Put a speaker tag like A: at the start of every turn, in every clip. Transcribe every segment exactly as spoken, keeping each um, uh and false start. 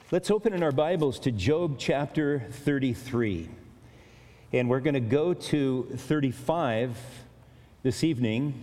A: Let's open in our Bibles to Job chapter thirty-three. And we're going to go to thirty-five this evening.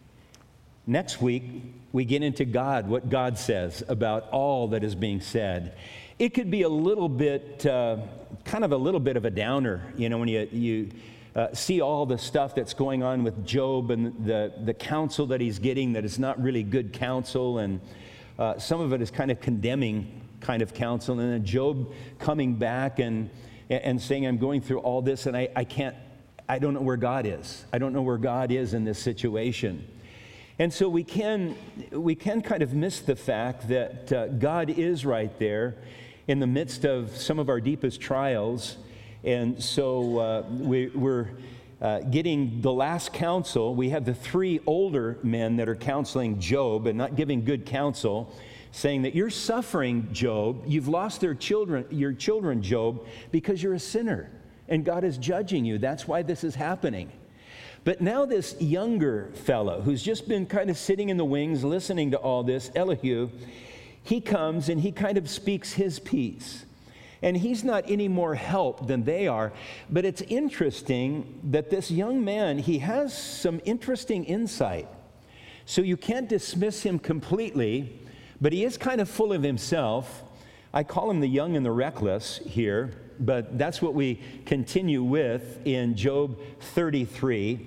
A: Next week, we get into God, what God says about all that is being said. It could be a little bit, uh, kind of a little bit of a downer, you know, when you, you uh, see all the stuff that's going on with Job and the, the counsel that he's getting that is not really good counsel, and uh, some of it is kind of condemning kind of counsel, and then Job coming back and and saying, I'm going through all this, and I, I can't, I don't know where God is. I don't know where God is in this situation. And so we can we can kind of miss the fact that uh, God is right there in the midst of some of our deepest trials. And so uh, we, we're uh, getting the last counsel. We have the three older men that are counseling Job and not giving good counsel, saying that you're suffering, Job. You've lost their children, your children, Job, because you're a sinner, and God is judging you. That's why this is happening. But now this younger fellow who's just been kind of sitting in the wings listening to all this, Elihu, he comes and he kind of speaks his piece. And he's not any more help than they are. But it's interesting that this young man, he has some interesting insight. So you can't dismiss him completely, but he is kind of full of himself. I call him the young and the reckless here, but that's what we continue with in Job thirty-three.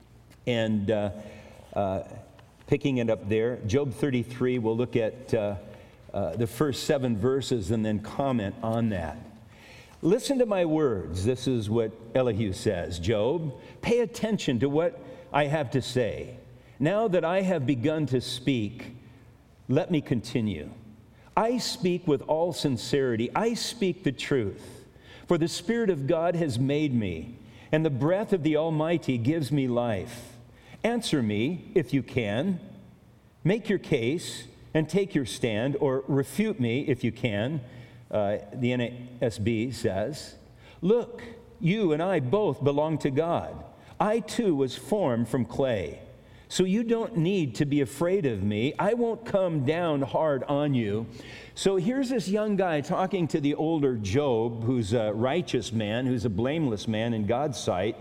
A: And uh, uh, picking it up there, Job thirty-three, we'll look at uh, uh, the first seven verses and then comment on that. Listen to my words. This is what Elihu says. Job, pay attention to what I have to say. Now that I have begun to speak, let me continue. I speak with all sincerity. I speak the truth. For the Spirit of God has made me, and the breath of the Almighty gives me life. Answer me, if you can. Make your case and take your stand, or refute me, if you can. Uh, the N A S B says, look, you and I both belong to God. I too was formed from clay. So you don't need to be afraid of me. I won't come down hard on you. So here's this young guy talking to the older Job, who's a righteous man, who's a blameless man in God's sight.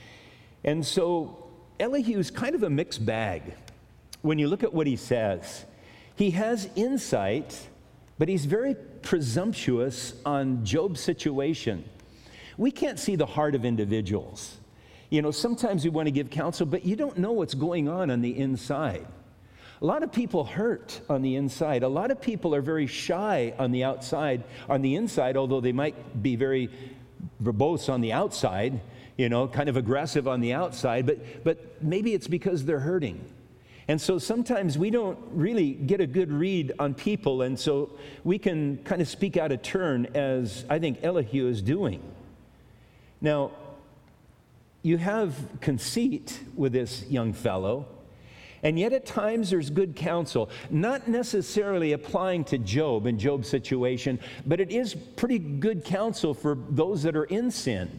A: And so Elihu's kind of a mixed bag when you look at what he says. He has insight, but he's very presumptuous on Job's situation. We can't see the heart of individuals. You know, sometimes we want to give counsel, but you don't know what's going on on the inside. A lot of people hurt on the inside. A lot of people are very shy on the outside, on the inside, although they might be very verbose on the outside, you know, kind of aggressive on the outside, but, but maybe it's because they're hurting. And so sometimes we don't really get a good read on people, and so we can kind of speak out of turn, as I think Elihu is doing. Now, you have conceit with this young fellow, and yet at times there's good counsel, not necessarily applying to Job and Job's situation, but it is pretty good counsel for those that are in sin.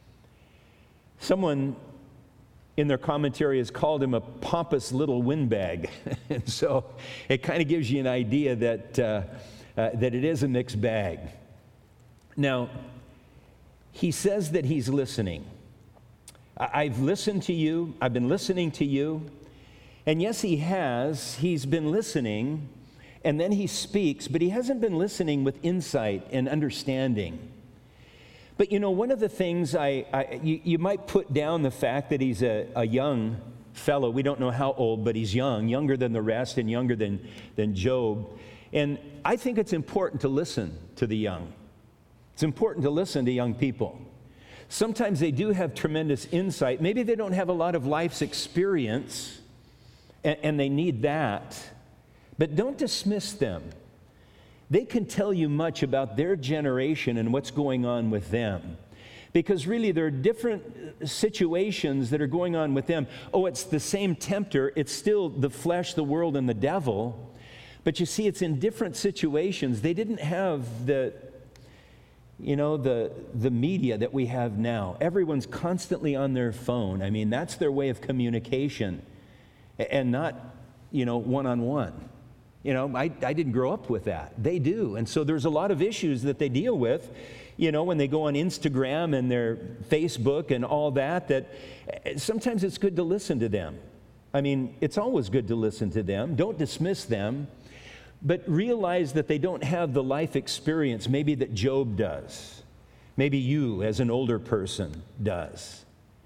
A: Someone in their commentary has called him a pompous little windbag, and so it kind of gives you an idea that, uh, uh, that it is a mixed bag. Now, he says that he's listening. I've listened to you. I've been listening to you. And yes, he has. He's been listening, and then he speaks, but he hasn't been listening with insight and understanding. But you know, one of the things I, I you, you might put down the fact that he's a, a young fellow. We don't know how old, but he's young, younger than the rest and younger than, than Job. And I think it's important to listen to the young. It's important to listen to young people. Sometimes they do have tremendous insight. Maybe they don't have a lot of life's experience, and, and they need that. But don't dismiss them. They can tell you much about their generation and what's going on with them. Because really, there are different situations that are going on with them. Oh, it's the same tempter. It's still the flesh, the world, and the devil. But you see, it's in different situations. They didn't have the... You know, the the media that we have now, everyone's constantly on their phone. I mean, that's their way of communication, and not, you know, one-on-one. You know, I, I didn't grow up with that. They do. And so there's a lot of issues that they deal with, you know, when they go on Instagram and their Facebook and all that, that sometimes it's good to listen to them. I mean, it's always good to listen to them. Don't dismiss them, but realize that they don't have the life experience maybe that Job does. Maybe you, as an older person, does.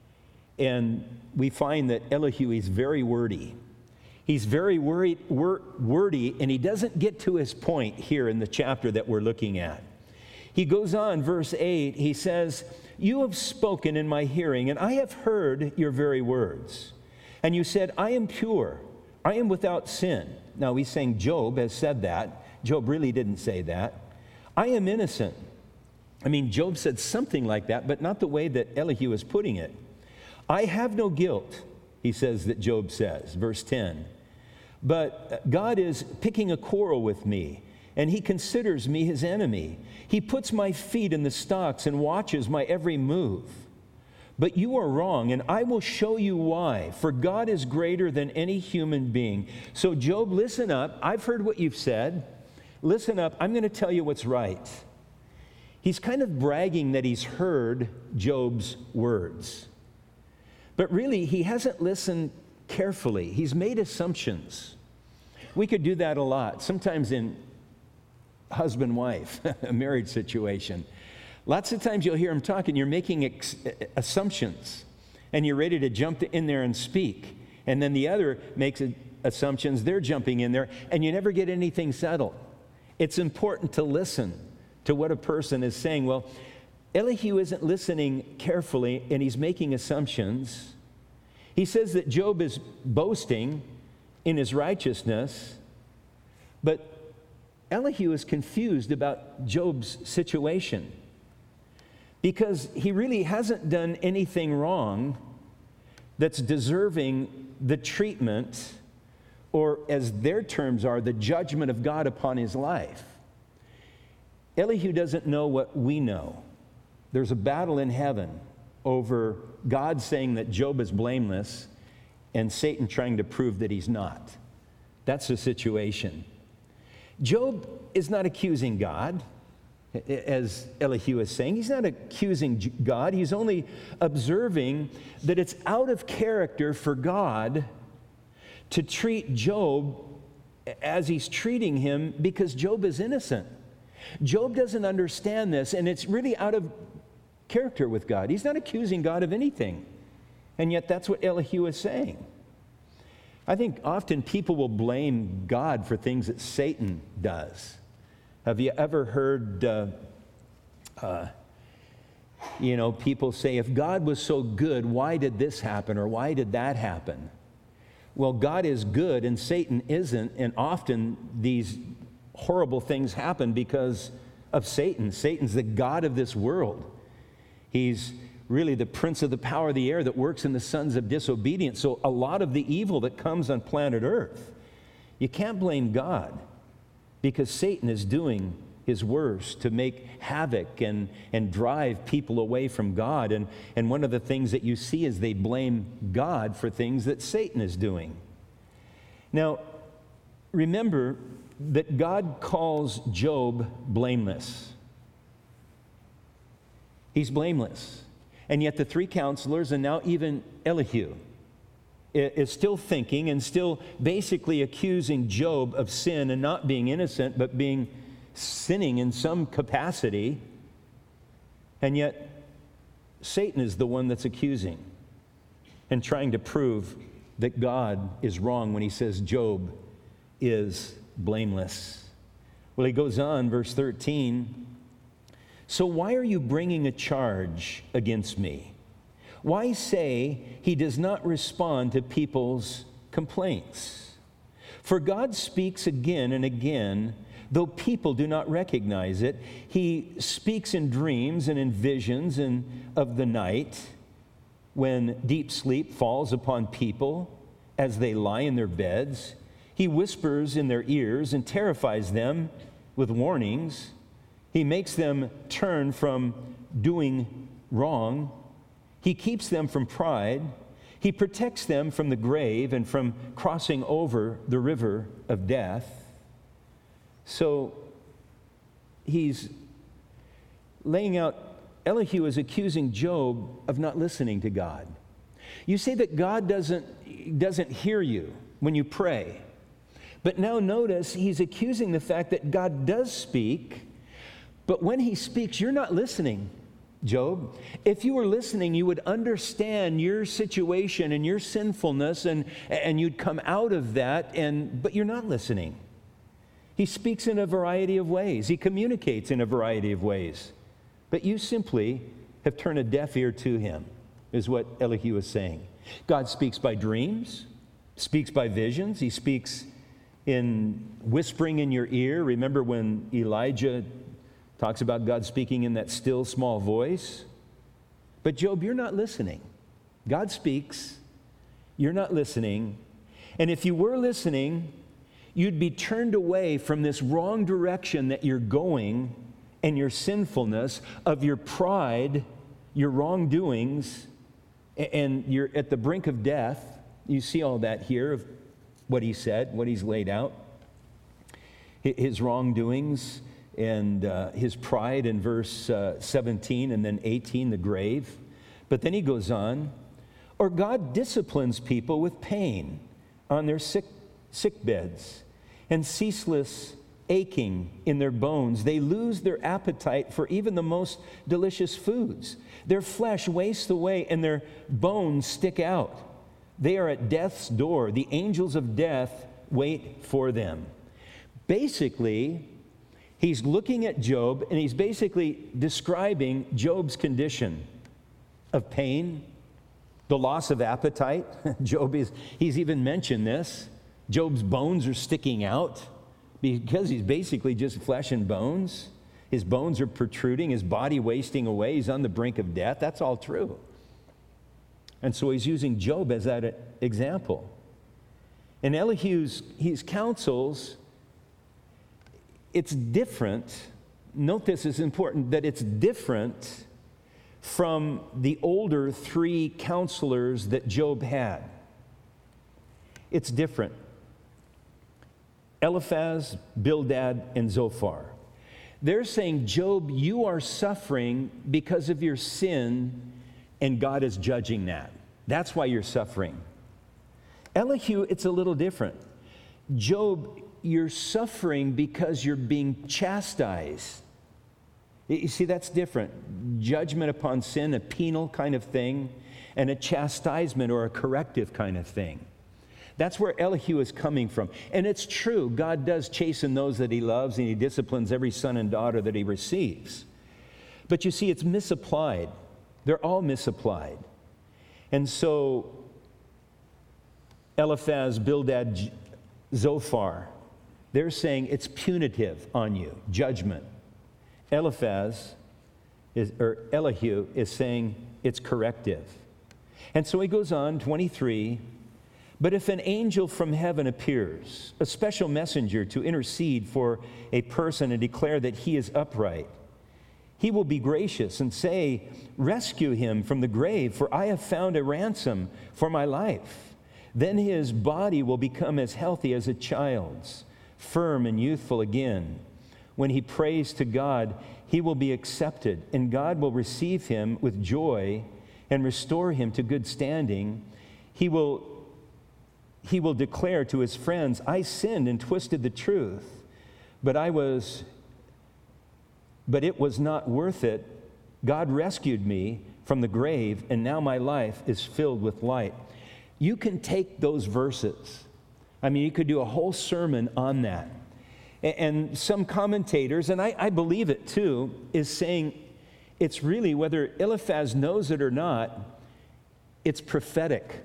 A: And we find that Elihu is very wordy. He's very worried, wor- wordy, and he doesn't get to his point here in the chapter that we're looking at. He goes on, verse eight, he says, "You have spoken in my hearing, and I have heard your very words. And you said, I am pure, I am without sin." Now, he's saying Job has said that. Job really didn't say that. "I am innocent." I mean, Job said something like that, but not the way that Elihu is putting it. "I have no guilt," he says that Job says, verse ten. "But God is picking a quarrel with me, and he considers me his enemy. He puts my feet in the stocks and watches my every move. But you are wrong, and I will show you why, for God is greater than any human being." So Job, listen up. I've heard what you've said. Listen up. I'm going to tell you what's right. He's kind of bragging that he's heard Job's words. But really, he hasn't listened carefully. He's made assumptions. We could do that a lot, sometimes in husband-wife, a marriage situation. Lots of times you'll hear him talking, you're making ex- assumptions, and you're ready to jump in there and speak. And then the other makes assumptions, they're jumping in there, and you never get anything settled. It's important to listen to what a person is saying. Well, Elihu isn't listening carefully, and he's making assumptions. He says that Job is boasting in his righteousness, but Elihu is confused about Job's situation because he really hasn't done anything wrong that's deserving the treatment, or as their terms are, the judgment of God upon his life. Elihu doesn't know what we know. There's a battle in heaven over God saying that Job is blameless and Satan trying to prove that he's not. That's the situation. Job is not accusing God, as Elihu is saying. He's not accusing God. He's only observing that it's out of character for God to treat Job as he's treating him because Job is innocent. Job doesn't understand this, and it's really out of character with God. He's not accusing God of anything, and yet that's what Elihu is saying. I think often people will blame God for things that Satan does. Have you ever heard, uh, uh, you know, people say, if God was so good, why did this happen or why did that happen? Well, God is good and Satan isn't, and often these horrible things happen because of Satan. Satan's the god of this world. He's really the prince of the power of the air that works in the sons of disobedience. So a lot of the evil that comes on planet Earth, you can't blame God because Satan is doing his worst to make havoc and, and drive people away from God. And, and one of the things that you see is they blame God for things that Satan is doing. Now, remember that God calls Job blameless. He's blameless. And yet the three counselors, and now even Elihu, is still thinking and still basically accusing Job of sin and not being innocent, but being sinning in some capacity. And yet Satan is the one that's accusing and trying to prove that God is wrong when he says Job is blameless. Well, he goes on, verse thirteen, "So why are you bringing a charge against me? Why say he does not respond to people's complaints? For God speaks again and again, though people do not recognize it. He speaks in dreams and in visions and of the night, when deep sleep falls upon people as they lie in their beds. He whispers in their ears and terrifies them with warnings. He makes them turn from doing wrong. He keeps them from pride. He protects them from the grave and from crossing over the river of death. So he's laying out, Elihu is accusing Job of not listening to God. You say that God doesn't, doesn't hear you when you pray. But now notice he's accusing the fact that God does speak, but when he speaks, you're not listening, Job. If you were listening, you would understand your situation and your sinfulness, and, and you'd come out of that, and but you're not listening. He speaks in a variety of ways. He communicates in a variety of ways. But you simply have turned a deaf ear to him, is what Elihu is saying. God speaks by dreams, speaks by visions. He speaks in whispering in your ear. Remember when Elijah talks about God speaking in that still small voice? But Job, you're not listening. God speaks. You're not listening. And if you were listening, you'd be turned away from this wrong direction that you're going and your sinfulness, of your pride, your wrongdoings, and you're at the brink of death. You see all that here of what he said, what he's laid out. His wrongdoings and uh, his pride in verse uh, seventeen, and then eighteen, the grave. But then he goes on, or God disciplines people with pain on their sick, sick beds and ceaseless aching in their bones. They lose their appetite for even the most delicious foods. Their flesh wastes away and their bones stick out. They are at death's door. The angels of death wait for them. Basically, he's looking at Job and he's basically describing Job's condition of pain, the loss of appetite. Job is, he's even mentioned this. Job's bones are sticking out because he's basically just flesh and bones. His bones are protruding, his body wasting away, he's on the brink of death. That's all true. And so he's using Job as that example. And Elihu's his counsels, it's different. Note this is important, that it's different from the older three counselors that Job had. It's different. Eliphaz, Bildad, and Zophar. They're saying, Job, you are suffering because of your sin, and God is judging that. That's why you're suffering. Elihu, it's a little different. Job, you're suffering because you're being chastised. You see, that's different. Judgment upon sin, a penal kind of thing, and a chastisement or a corrective kind of thing. That's where Elihu is coming from. And it's true, God does chasten those that he loves, and he disciplines every son and daughter that he receives. But you see, it's misapplied. They're all misapplied. And so, Eliphaz, Bildad, Zophar, they're saying it's punitive on you, judgment. Eliphaz, is, or Elihu, is saying it's corrective. And so he goes on, twenty-three, but if an angel from heaven appears, a special messenger to intercede for a person and declare that he is upright, he will be gracious and say, rescue him from the grave, for I have found a ransom for my life. Then his body will become as healthy as a child's, firm and youthful again. When he prays to God, he will be accepted, and God will receive him with joy and restore him to good standing. He will He will declare to his friends, I sinned and twisted the truth, but I was, but it was not worth it. God rescued me from the grave, and now my life is filled with light. You can take those verses. I mean, you could do a whole sermon on that. And some commentators, and I, I believe it too, is saying it's really, whether Eliphaz knows it or not, it's prophetic.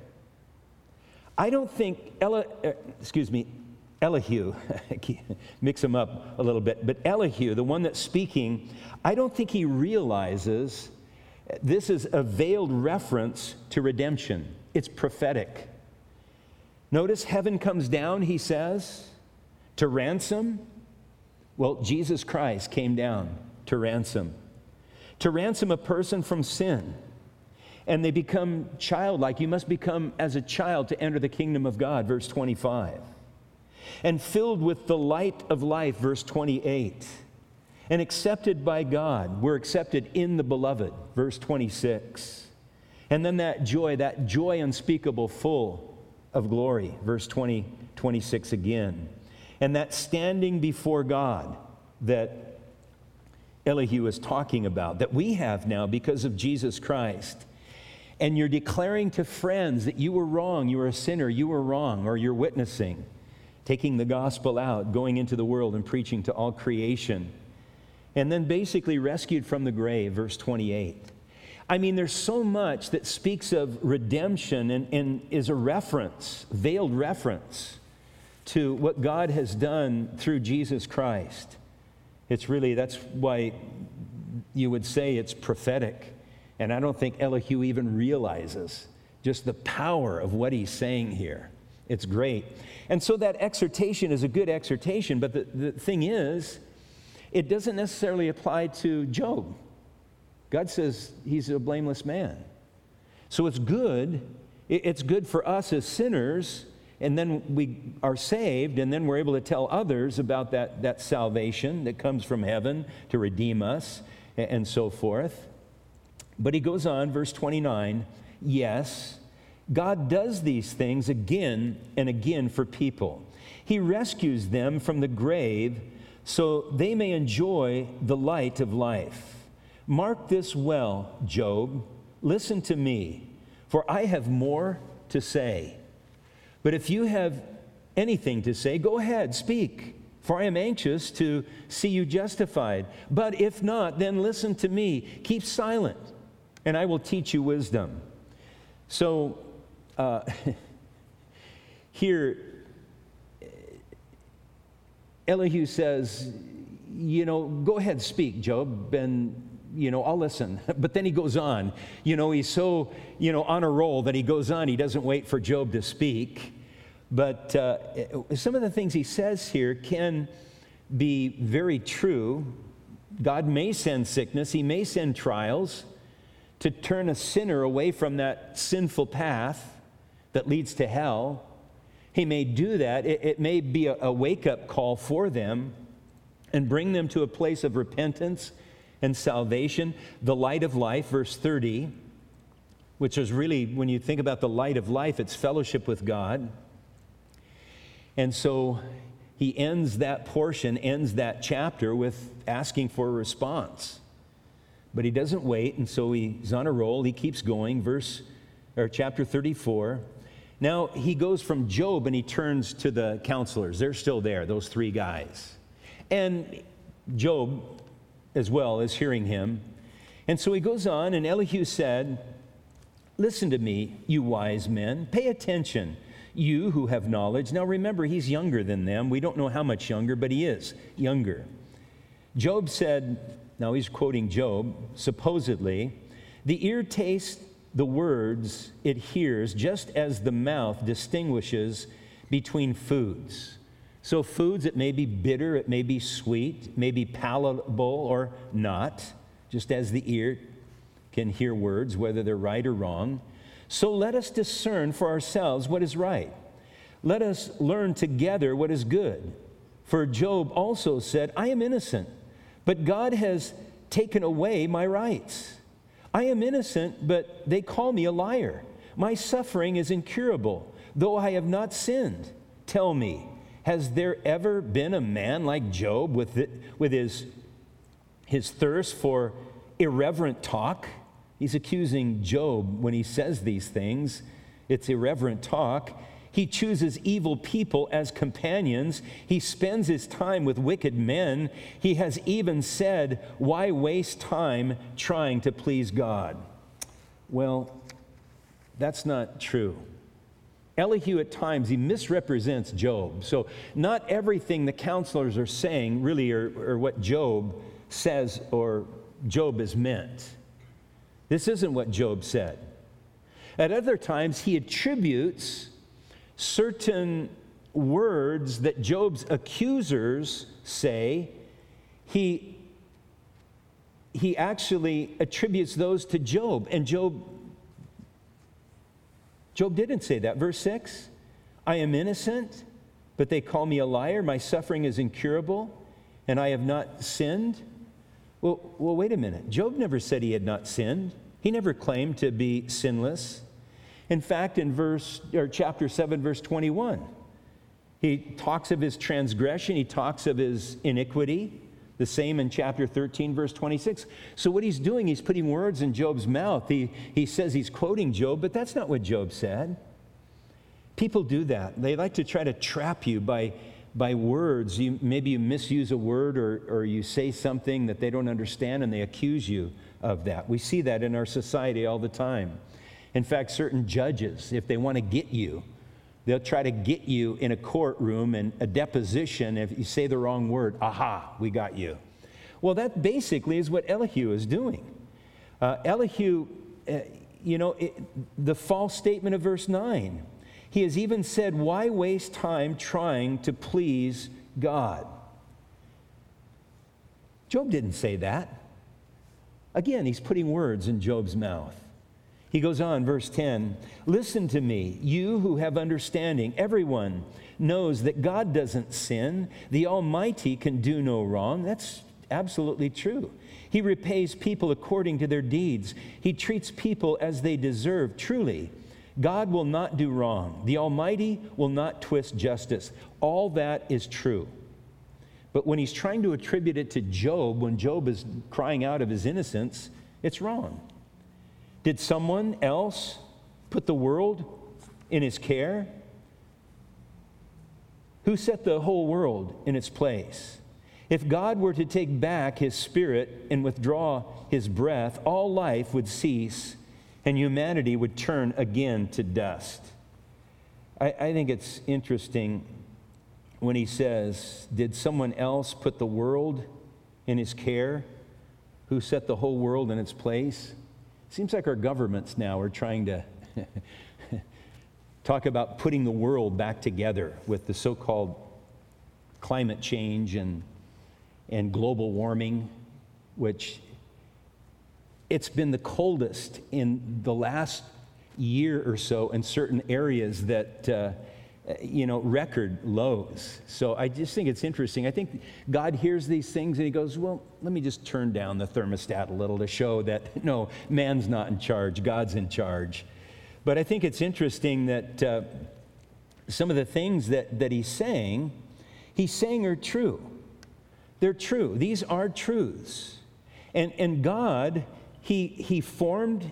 A: I don't think, Eli, uh, excuse me, Elihu, mix them up a little bit, but Elihu, the one that's speaking, I don't think he realizes this is a veiled reference to redemption. It's prophetic. Notice heaven comes down, he says, to ransom. Well, Jesus Christ came down to ransom. To ransom a person from sin. And they become childlike. You must become as a child to enter the kingdom of God, verse twenty-five. and filled with the light of life, verse twenty-eight, and accepted by God. We're accepted in the beloved, verse twenty-six. And then that joy, that joy unspeakable, full of glory, verse twenty, twenty-six again. And that standing before God that Elihu is talking about, that we have now because of Jesus Christ. And you're declaring to friends that you were wrong, you were a sinner, you were wrong, or you're witnessing, taking the gospel out, going into the world and preaching to all creation. And then basically rescued from the grave, verse twenty-eight. I mean, there's so much that speaks of redemption and, and is a reference, veiled reference to what God has done through Jesus Christ. It's really, that's why you would say it's prophetic. And I don't think Elihu even realizes just the power of what he's saying here. It's great. And so that exhortation is a good exhortation, but the, the thing is, it doesn't necessarily apply to Job. God says he's a blameless man. So it's good. It's good for us as sinners, and then we are saved, and then we're able to tell others about that, that salvation that comes from heaven to redeem us, and so forth. But he goes on, verse twenty-nine, yes, God does these things again and again for people. He rescues them from the grave so they may enjoy the light of life. Mark this well, Job. Listen to me, for I have more to say. But if you have anything to say, go ahead, speak, for I am anxious to see you justified. But if not, then listen to me. Keep silent, and I will teach you wisdom. So, uh, here, Elihu says, you know, go ahead, speak, Job, and you know, I'll listen. But then he goes on. You know, he's so, you know, on a roll that he goes on. He doesn't wait for Job to speak. But uh, some of the things he says here can be very true. God may send sickness. He may send trials to turn a sinner away from that sinful path that leads to hell. He may do that. It, it may be a, a wake-up call for them and bring them to a place of repentance and salvation, the light of life, verse thirty, which is really, when you think about the light of life, it's fellowship with God. And so he ends that portion, ends that chapter with asking for a response. But he doesn't wait, and so he's on a roll. He keeps going, verse or chapter thirty-four. Now he goes from Job and he turns to the counselors. They're still there, those three guys. And Job as well as hearing him. And so he goes on, and Elihu said, listen to me, you wise men. Pay attention, you who have knowledge. Now remember, he's younger than them. We don't know how much younger, but he is younger. Job said, now he's quoting Job, supposedly, the ear tastes the words it hears just as the mouth distinguishes between foods. So foods, it may be bitter, it may be sweet, it may be palatable or not, just as the ear can hear words, whether they're right or wrong. So let us discern for ourselves what is right. Let us learn together what is good. For Job also said, I am innocent, but God has taken away my rights. I am innocent, but they call me a liar. My suffering is incurable, though I have not sinned. Tell me, has there ever been a man like Job with it, with his, his thirst for irreverent talk? He's accusing Job when he says these things. It's irreverent talk. He chooses evil people as companions. He spends his time with wicked men. He has even said, why waste time trying to please God? Well, that's not true. Elihu at times, he misrepresents Job. So not everything the counselors are saying really are, are what Job says or Job is meant. This isn't what Job said. At other times, he attributes certain words that Job's accusers say. He, he actually attributes those to Job. And Job, Job didn't say that. Verse six, I am innocent, But they call me a liar. My suffering is incurable, and I have not sinned. Well, well, wait a minute. Job never said he had not sinned. He never claimed to be sinless. In fact, in verse or chapter seven, verse twenty-one, he talks of his transgression. He talks of his iniquity. The same in chapter thirteen, verse twenty-six. So what he's doing, he's putting words in Job's mouth. He, he says he's quoting Job, but that's not what Job said. People do that. They like to try to trap you by, by words. You, maybe you misuse a word or, or you say something that they don't understand and they accuse you of that. We see that in our society all the time. In fact, certain judges, if they want to get you, they'll try to get you in a courtroom and a deposition. If you say the wrong word, aha, we got you. Well, that basically is what Elihu is doing. Uh, Elihu, uh, you know, it, the false statement of verse nine, he has even said, why waste time trying to please God? Job didn't say that. Again, he's putting words in Job's mouth. He goes on, verse ten, listen to me, you who have understanding. Everyone knows that God doesn't sin. The Almighty can do no wrong. That's absolutely true. He repays people according to their deeds. He treats people as they deserve. Truly, God will not do wrong. The Almighty will not twist justice. All that is true. But when he's trying to attribute it to Job, when Job is crying out of his innocence, it's wrong. Did someone else put the world in his care? Who set the whole world in its place? If God were to take back his spirit and withdraw his breath, all life would cease and humanity would turn again to dust. I, I think it's interesting when he says, did someone else put the world in his care? Who set the whole world in its place? Seems like our governments now are trying to talk about putting the world back together with the so-called climate change and, and global warming, which it's been the coldest in the last year or so in certain areas that, uh, you know, record lows. So I just think it's interesting. I think God hears these things and he goes, well, let me just turn down the thermostat a little to show that, no, man's not in charge, God's in charge. But I think it's interesting that uh, some of the things that, that he's saying, he's saying are true. They're true. These are truths. And, and God, he, he formed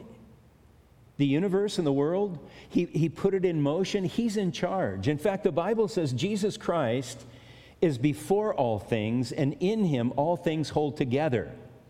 A: the universe and the world. He, he put it in motion. He's in charge. In fact, the Bible says Jesus Christ is before all things, and in him all things hold together.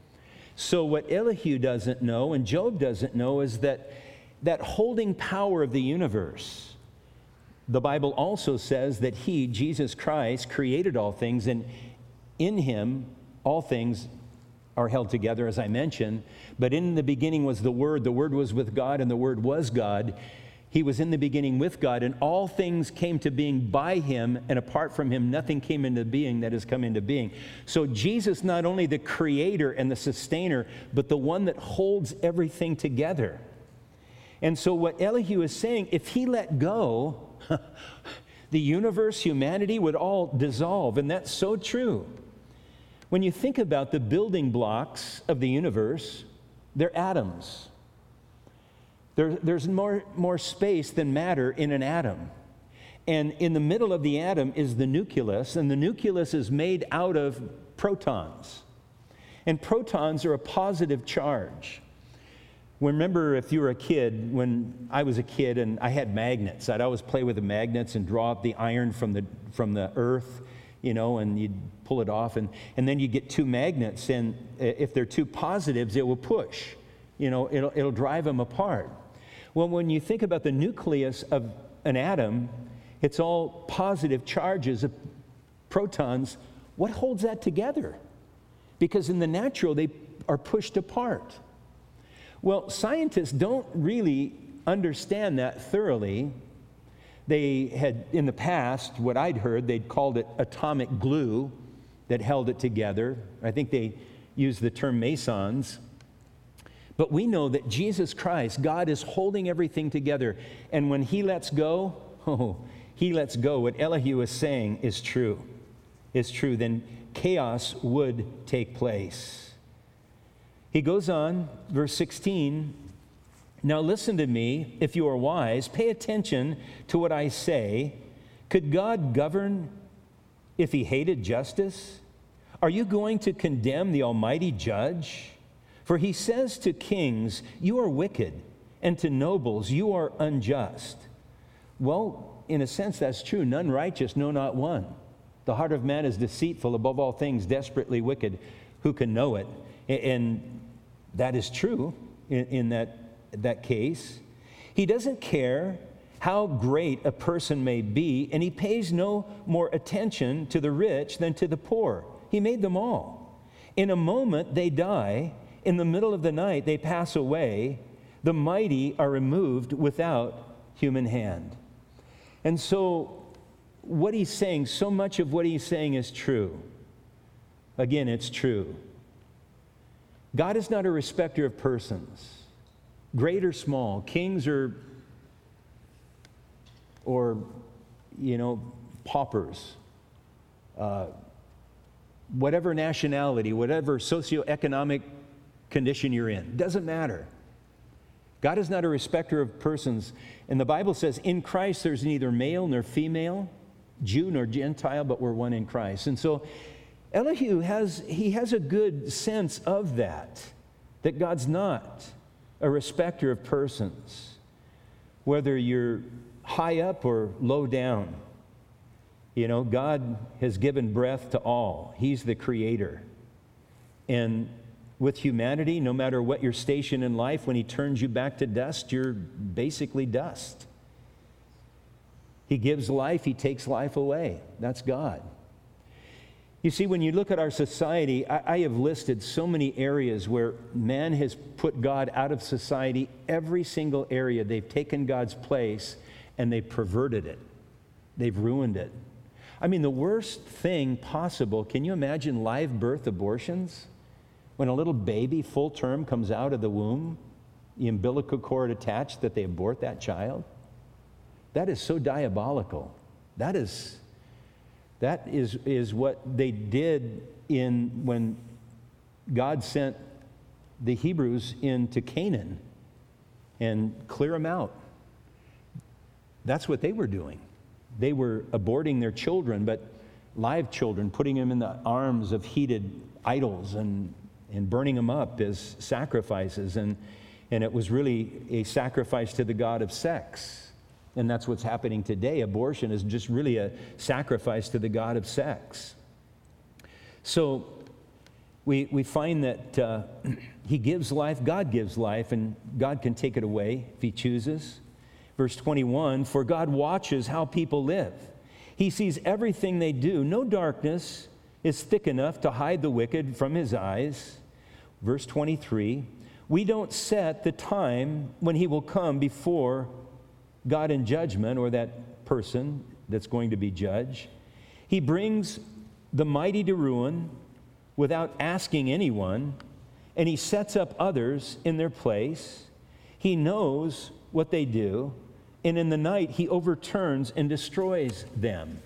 A: So what Elihu doesn't know and Job doesn't know is that that holding power of the universe, the Bible also says that he, Jesus Christ, created all things, and in him all things are held together, as I mentioned. But in the beginning was the Word. The Word was with God, and the Word was God. He was in the beginning with God, and all things came to being by him, and apart from him, nothing came into being that has come into being. So Jesus, not only the creator and the sustainer, but the one that holds everything together. And so what Elihu is saying, if he let go, the universe, humanity would all dissolve, and that's so true. When you think about the building blocks of the universe, they're atoms. There, there's more, more space than matter in an atom. And in the middle of the atom is the nucleus, and the nucleus is made out of protons. And protons are a positive charge. Remember, if you were a kid, when I was a kid and I had magnets, I'd always play with the magnets and draw up the iron from the, from the earth, you know, and you'd pull it off, and, and then you get two magnets, and if they're two positives, it will push. You know, it'll, it'll drive them apart. Well, when you think about the nucleus of an atom, it's all positive charges of protons. What holds that together? Because in the natural, they are pushed apart. Well, scientists don't really understand that thoroughly. They had, in the past, what I'd heard, they'd called it atomic glue that held it together. I think they used the term mesons. But we know that Jesus Christ, God is holding everything together. And when he lets go, oh, he lets go, what Elihu is saying is true, is true, then chaos would take place. He goes on, verse sixteen, now listen to me, if you are wise, pay attention to what I say. Could God govern if he hated justice? Are you going to condemn the Almighty Judge? For he says to kings, you are wicked, and to nobles, you are unjust. Well, in a sense, that's true. None righteous, no, not one. The heart of man is deceitful, above all things, desperately wicked. Who can know it? And that is true in, in that, that case. He doesn't care how great a person may be, and he pays no more attention to the rich than to the poor. He made them all. In a moment, they die. In the middle of the night, they pass away. The mighty are removed without human hand. And so, what he's saying, so much of what he's saying is true. Again, it's true. God is not a respecter of persons, great or small, kings or, or you know, paupers, uh, whatever nationality, whatever socioeconomic condition you're in, doesn't matter. God is not a respecter of persons. And the Bible says, in Christ there's neither male nor female, Jew nor Gentile, but we're one in Christ. And so Elihu has, he has a good sense of that, that God's not a respecter of persons, whether you're high up or low down. You know, God has given breath to all. He's the creator. And with humanity, no matter what your station in life, when he turns you back to dust, you're basically dust. He gives life, he takes life away. That's God. You see, when you look at our society, I, I have listed so many areas where man has put God out of society. Every single area, they've taken God's place and they've perverted it. They've ruined it. I mean, the worst thing possible, can you imagine live birth abortions? When a little baby, full term, comes out of the womb, the umbilical cord attached, that they abort that child? That is so diabolical. That is... That is, is what they did in when God sent the Hebrews into Canaan and clear them out. That's what they were doing. They were aborting their children, but live children, putting them in the arms of heated idols and, and burning them up as sacrifices. And, and it was really a sacrifice to the god of sex. And that's what's happening today. Abortion is just really a sacrifice to the god of sex. So we, we find that uh, he gives life, God gives life, and God can take it away if he chooses. Verse twenty-one, for God watches how people live. He sees everything they do. No darkness is thick enough to hide the wicked from his eyes. Verse twenty-three, we don't set the time when he will come before God in judgment, or that person that's going to be judged. He brings the mighty to ruin without asking anyone, and he sets up others in their place. He knows what they do, and in the night he overturns and destroys them.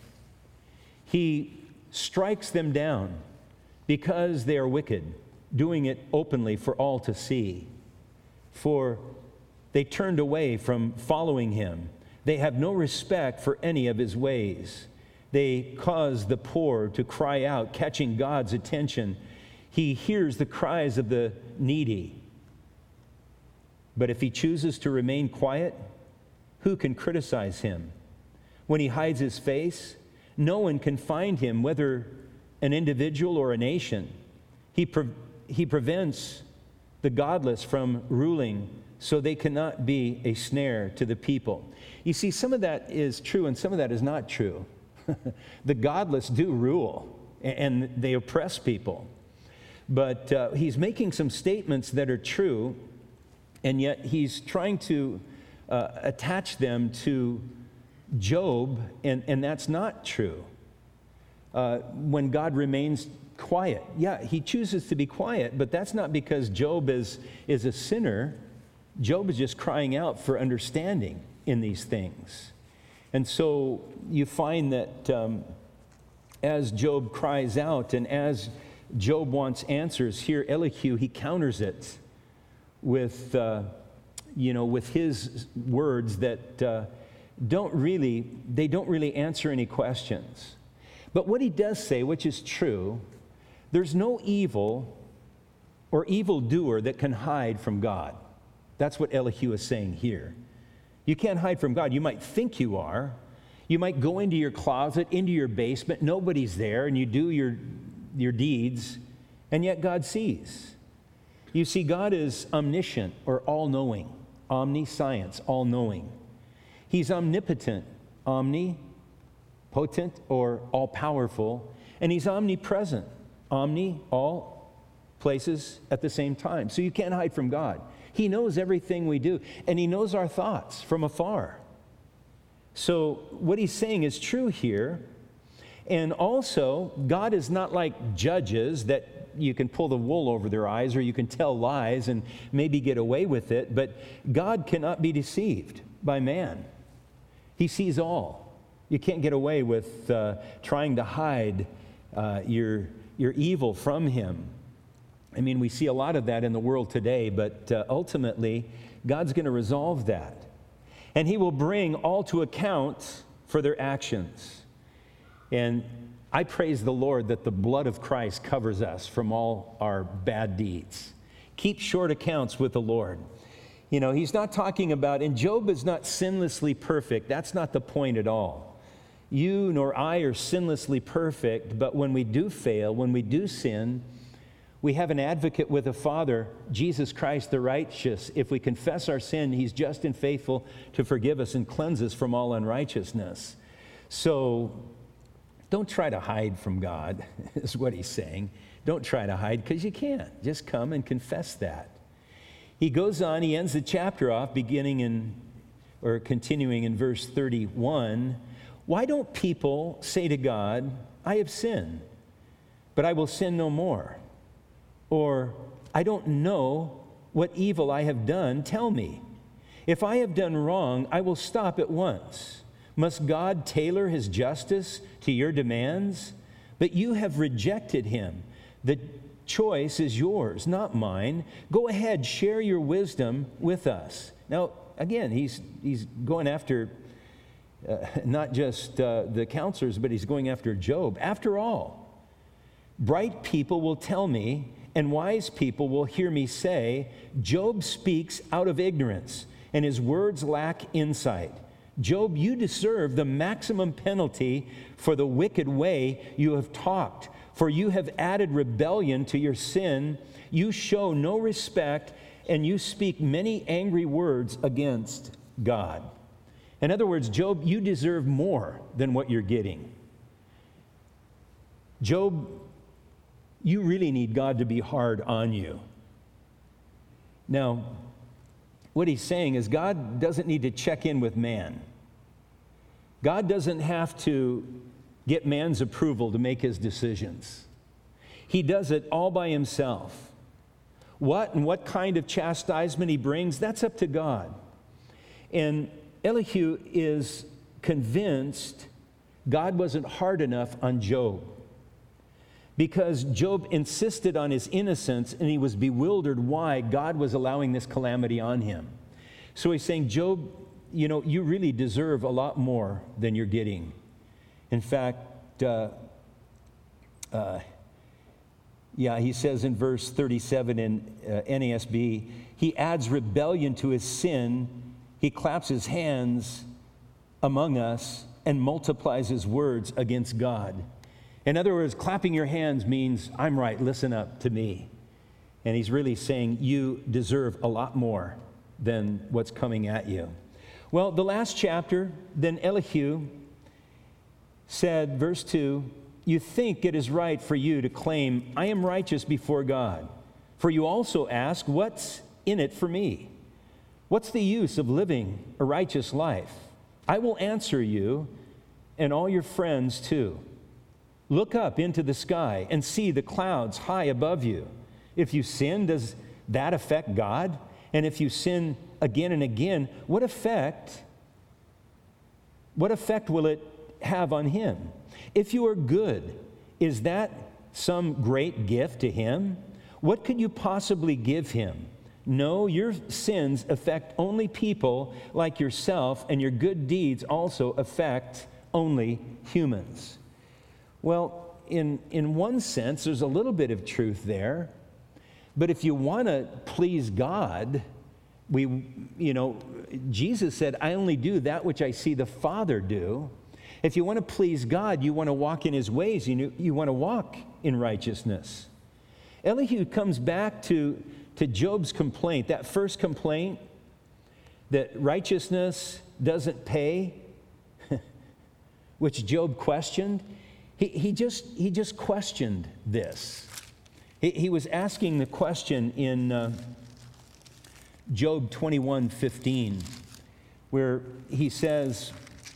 A: He strikes them down because they are wicked, doing it openly for all to see. For they turned away from following him. They have no respect for any of his ways. They cause the poor to cry out, catching God's attention. He hears the cries of the needy. But if he chooses to remain quiet, who can criticize him? When he hides his face, no one can find him, whether an individual or a nation. He, pre- he prevents the godless from ruling, so they cannot be a snare to the people. You see, some of that is true and some of that is not true. The godless do rule, and they oppress people. But uh, he's making some statements that are true, and yet he's trying to uh, attach them to Job, and, and that's not true. Uh, when God remains quiet, yeah, he chooses to be quiet, but that's not because Job is, is a sinner. Job is just crying out for understanding in these things. And so you find that um, as Job cries out and as Job wants answers, here Elihu, he counters it with, uh, you know, with his words that uh, don't really, they don't really answer any questions. But what he does say, which is true, there's no evil or evildoer that can hide from God. That's what Elihu is saying here. You can't hide from God. You might think you are. You might go into your closet, into your basement, nobody's there, and you do your, your deeds, and yet God sees. You see, God is omniscient or all-knowing, omniscience, all-knowing. He's omnipotent, omnipotent or all-powerful, and he's omnipresent, omni, all places at the same time. So you can't hide from God. He knows everything we do, and he knows our thoughts from afar. So what he's saying is true here. And also, God is not like judges that you can pull the wool over their eyes or you can tell lies and maybe get away with it, but God cannot be deceived by man. He sees all. You can't get away with uh, trying to hide uh, your, your evil from him. I mean, we see a lot of that in the world today, but uh, ultimately, God's going to resolve that. And he will bring all to account for their actions. And I praise the Lord that the blood of Christ covers us from all our bad deeds. Keep short accounts with the Lord. You know, he's not talking about, and Job is not sinlessly perfect. That's not the point at all. You nor I are sinlessly perfect, but when we do fail, when we do sin, we have an advocate with the Father, Jesus Christ the righteous. If we confess our sin, he's just and faithful to forgive us and cleanse us from all unrighteousness. So don't try to hide from God, is what he's saying. Don't try to hide, because you can't. Just come and confess that. He goes on, he ends the chapter off beginning in, or continuing in verse thirty-one. Why don't people say to God, I have sinned, but I will sin no more? Or, I don't know what evil I have done, tell me. If I have done wrong, I will stop at once. Must God tailor his justice to your demands? But you have rejected him. The choice is yours, not mine. Go ahead, share your wisdom with us. Now, again, he's, he's going after uh, not just uh, the counselors, but he's going after Job. After all, bright people will tell me, and wise people will hear me say, Job speaks out of ignorance, and his words lack insight. Job, you deserve the maximum penalty for the wicked way you have talked, for you have added rebellion to your sin. You show no respect, and you speak many angry words against God. In other words, Job, you deserve more than what you're getting. Job, you really need God to be hard on you. Now, what he's saying is God doesn't need to check in with man. God doesn't have to get man's approval to make his decisions. He does it all by himself. What and what kind of chastisement he brings, that's up to God. And Elihu is convinced God wasn't hard enough on Job, because Job insisted on his innocence, and he was bewildered why God was allowing this calamity on him. So he's saying, Job, you know, you really deserve a lot more than you're getting. In fact, uh, uh, yeah, he says in verse thirty-seven in uh, N A S B, he adds rebellion to his sin. He claps his hands among us and multiplies his words against God. In other words, clapping your hands means, I'm right, listen up to me. And he's really saying, you deserve a lot more than what's coming at you. Well, the last chapter, then Elihu said, verse two, you think it is right for you to claim, I am righteous before God. For you also ask, what's in it for me? What's the use of living a righteous life? I will answer you and all your friends too. Look up into the sky and see the clouds high above you. If you sin, does that affect God? And if you sin again and again, what effect what effect will it have on him? If you are good, is that some great gift to him? What could you possibly give him? No, your sins affect only people like yourself, and your good deeds also affect only humans. Well, in, in one sense, there's a little bit of truth there. But if you want to please God, we, you know, Jesus said, I only do that which I see the Father do. If you want to please God, you want to walk in his ways, you, you want to walk in righteousness. Elihu comes back to, to Job's complaint, that first complaint, that righteousness doesn't pay, which Job questioned. He, he, just, he just questioned this. He, he was asking the question in uh, Job twenty-one fifteen, where he says,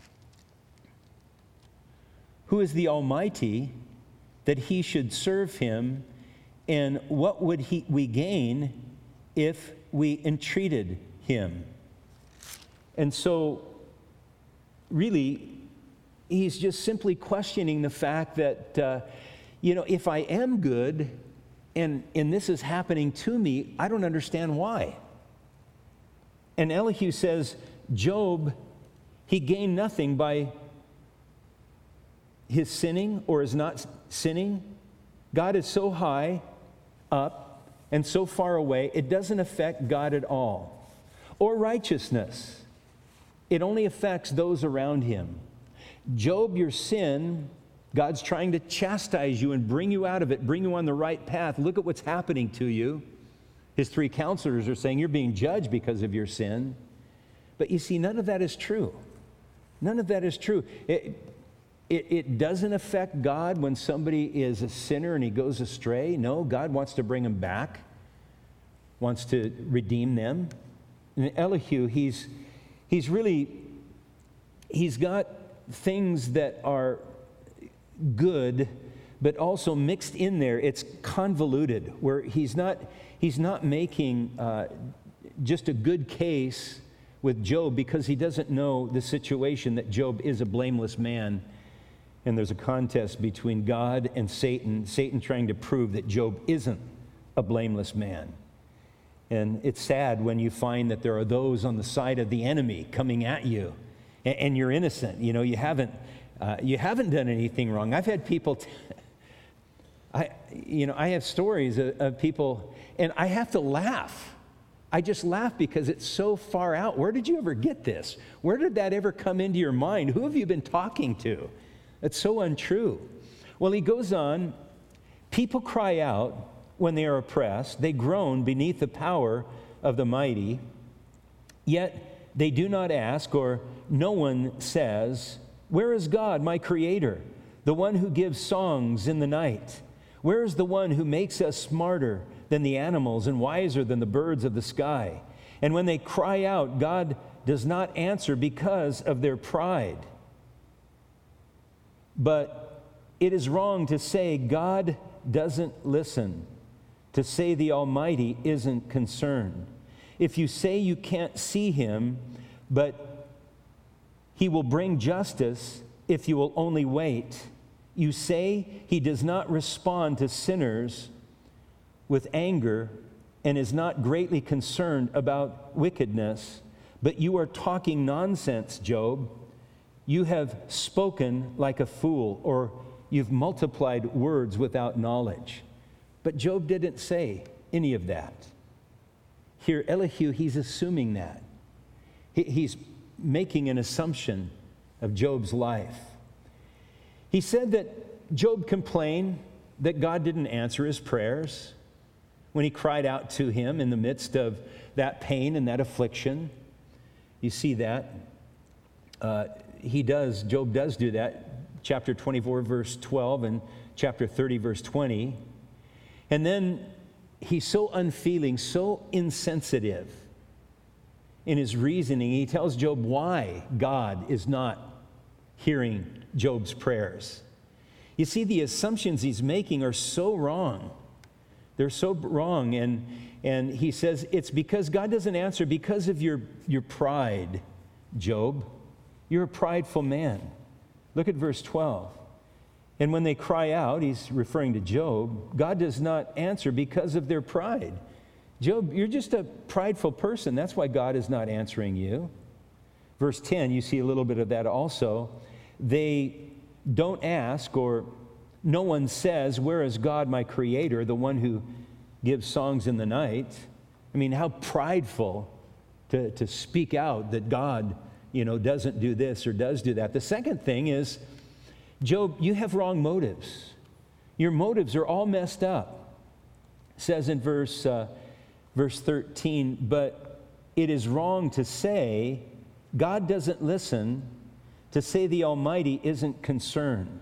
A: who is the Almighty that he should serve him, and what would he, we gain if we entreated him? And so, really, he's just simply questioning the fact that, uh, you know, if I am good and, and this is happening to me, I don't understand why. And Elihu says, Job, he gained nothing by his sinning or his not sinning. God is so high up and so far away, it doesn't affect God at all. Or righteousness. It only affects those around him. Job, your sin, God's trying to chastise you and bring you out of it, bring you on the right path. Look at what's happening to you. His three counselors are saying you're being judged because of your sin. But you see, none of that is true. None of that is true. It, it, it doesn't affect God when somebody is a sinner and he goes astray. No, God wants to bring him back, wants to redeem them. And Elihu, he's, he's really, he's got things that are good, but also mixed in there. It's convoluted, where he's not, he's not making uh, just a good case with Job because he doesn't know the situation that Job is a blameless man. And there's a contest between God and Satan, Satan trying to prove that Job isn't a blameless man. And it's sad when you find that there are those on the side of the enemy coming at you, and, and you're innocent. You know, you haven't, uh, you haven't done anything wrong. I've had people, t- I, you know, I have stories of, of people, and I have to laugh. I just laugh because it's so far out. Where did you ever get this? Where did that ever come into your mind? Who have you been talking to? It's so untrue. Well, he goes on, people cry out when they are oppressed. They groan beneath the power of the mighty. Yet they do not ask, or no one says, where is God, my Creator, the one who gives songs in the night? Where is the one who makes us smarter than the animals and wiser than the birds of the sky? And when they cry out, God does not answer because of their pride. But it is wrong to say God doesn't listen, to say the Almighty isn't concerned. If you say you can't see him, but he will bring justice if you will only wait. You say he does not respond to sinners with anger and is not greatly concerned about wickedness, but you are talking nonsense, Job. You have spoken like a fool, or you've multiplied words without knowledge. But Job didn't say any of that. Here, Elihu, he's assuming that. He, he's making an assumption of Job's life. He said that Job complained that God didn't answer his prayers when he cried out to him in the midst of that pain and that affliction. You see that. Uh, he does, Job does do that. Chapter twenty-four, verse twelve, and chapter thirty, verse twenty. And then he's so unfeeling, so insensitive in his reasoning. He tells Job why God is not hearing Job's prayers. You see, the assumptions he's making are so wrong. They're so wrong. And, and he says, it's because God doesn't answer because of your, your pride, Job. You're a prideful man. Look at verse twelve. And when they cry out, he's referring to Job, God does not answer because of their pride. Job, you're just a prideful person. That's why God is not answering you. Verse ten, you see a little bit of that also. They don't ask, or no one says, where is God, my creator, the one who gives songs in the night? I mean, how prideful to, to speak out that God, you know, doesn't do this or does do that. The second thing is, Job, you have wrong motives. Your motives are all messed up. It says in verse, uh, verse thirteen, but it is wrong to say God doesn't listen, to say the Almighty isn't concerned.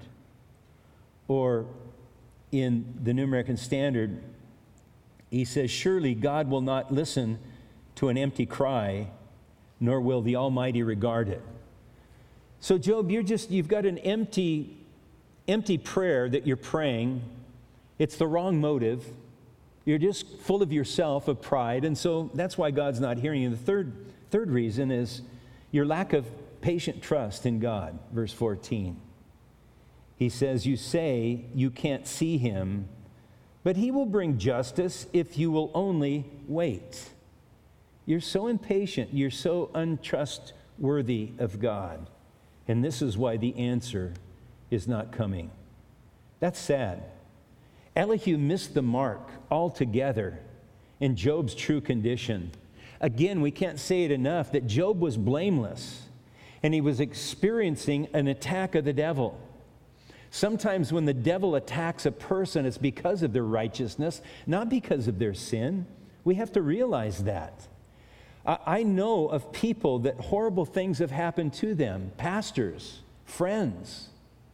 A: Or in the New American Standard, he says, surely God will not listen to an empty cry, nor will the Almighty regard it. So Job, you're just, you've got an empty, empty prayer that you're praying. It's the wrong motive. You're just full of yourself, of pride, and so that's why God's not hearing you. The third, third reason is your lack of patient trust in God. Verse fourteen. He says, you say you can't see him, but he will bring justice if you will only wait. You're so impatient. You're so untrustworthy of God. And this is why the answer is not coming. That's sad. Elihu missed the mark altogether in Job's true condition. Again, we can't say it enough that Job was blameless, and he was experiencing an attack of the devil. Sometimes when the devil attacks a person, it's because of their righteousness, not because of their sin. We have to realize that. I know of people that horrible things have happened to them, pastors, friends.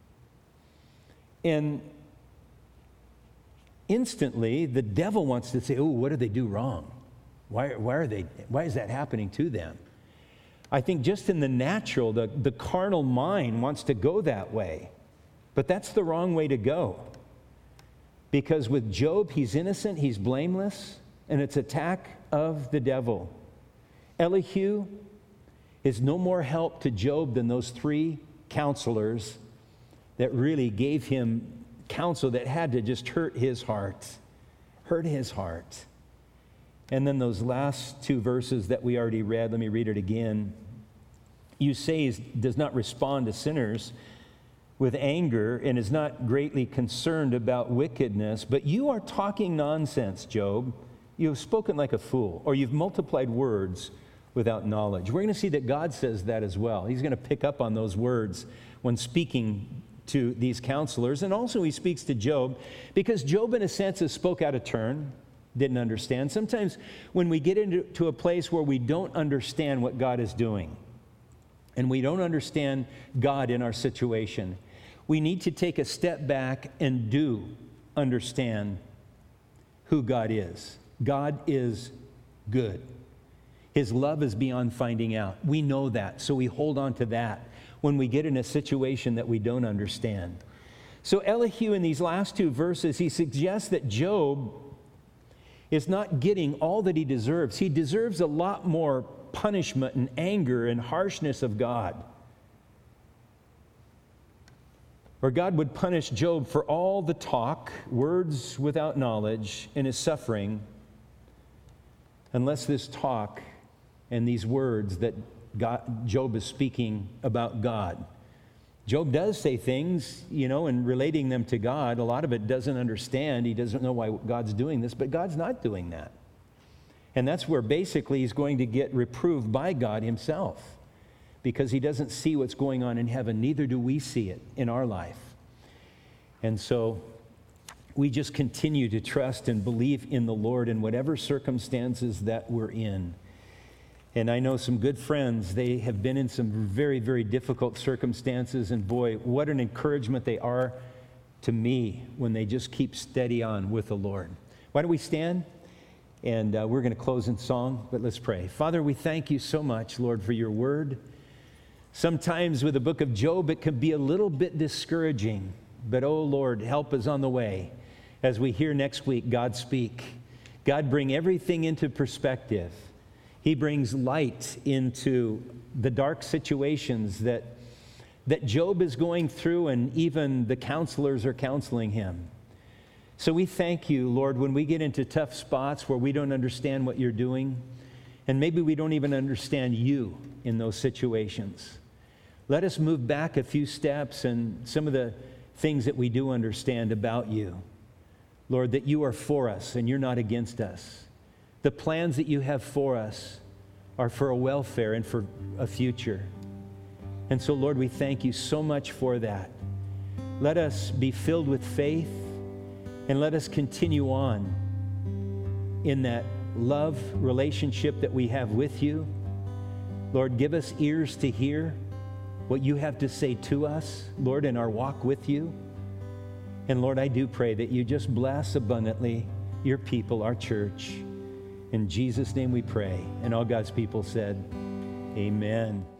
A: And instantly, the devil wants to say, oh, what did they do wrong? Why, why are they, why is that happening to them? I think just in the natural, the, the carnal mind wants to go that way. But that's the wrong way to go. Because with Job, he's innocent, he's blameless, and it's attack of the devil. Elihu is no more help to Job than those three counselors that really gave him counsel that had to just hurt his heart. Hurt his heart. And then those last two verses that we already read, let me read it again. You say he does not respond to sinners with anger and is not greatly concerned about wickedness, but you are talking nonsense, Job. You have spoken like a fool, or you've multiplied words without knowledge. We're going to see that God says that as well. He's going to pick up on those words when speaking to these counselors, and also he speaks to Job, because Job, in a sense, has spoke out of turn, didn't understand. Sometimes when we get into to a place where we don't understand what God is doing, and we don't understand God in our situation, we need to take a step back and do understand who God is. God is good. His love is beyond finding out. We know that, so we hold on to that when we get in a situation that we don't understand. So Elihu, in these last two verses, he suggests that Job is not getting all that he deserves. He deserves a lot more punishment and anger and harshness of God. Or God would punish Job for all the talk, words without knowledge, and his suffering, unless this talk and these words that God, Job is speaking about God. Job does say things, you know, and relating them to God. A lot of it doesn't understand. He doesn't know why God's doing this, but God's not doing that. And that's where basically he's going to get reproved by God himself, because he doesn't see what's going on in heaven. Neither do we see it in our life. And so we just continue to trust and believe in the Lord in whatever circumstances that we're in. And I know some good friends, they have been in some very, very difficult circumstances, and boy, what an encouragement they are to me when they just keep steady on with the Lord. Why don't we stand? And uh, we're going to close in song, but let's pray. Father, we thank you so much, Lord, for your word. Sometimes with the book of Job, it can be a little bit discouraging, but oh Lord, help us on the way as we hear next week God speak. God, bring everything into perspective. He brings light into the dark situations that, that Job is going through, and even the counselors are counseling him. So we thank you, Lord, when we get into tough spots where we don't understand what you're doing, and maybe we don't even understand you in those situations. Let us move back a few steps and some of the things that we do understand about you. Lord, that you are for us and you're not against us. The plans that you have for us are for a welfare and for a future. And so, Lord, we thank you so much for that. Let us be filled with faith, and let us continue on in that love relationship that we have with you. Lord, give us ears to hear what you have to say to us, Lord, in our walk with you. And Lord, I do pray that you just bless abundantly your people, our church. In Jesus' name we pray. And all God's people said, amen.